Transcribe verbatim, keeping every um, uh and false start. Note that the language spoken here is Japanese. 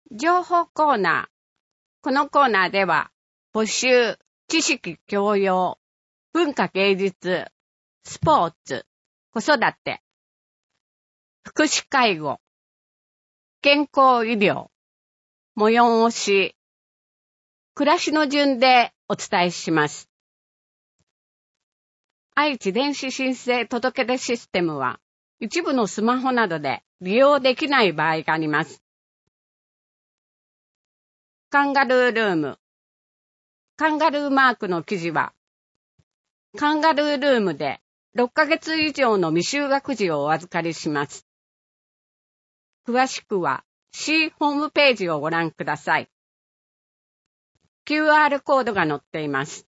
情報コーナー。このコーナーでは、募集、知識教養、文化芸術、スポーツ、子育て、福祉介護、健康医療、催し、暮らしの順でお伝えします。愛知電子申請届出システムは、一部のスマホなどで利用できない場合があります。カンガルールーム。カンガルーマークの記事は、カンガルールームでろっかげつ以上の未就学児をお預かりします。詳しくは C ホームページをご覧ください。キューアール コードが載っています。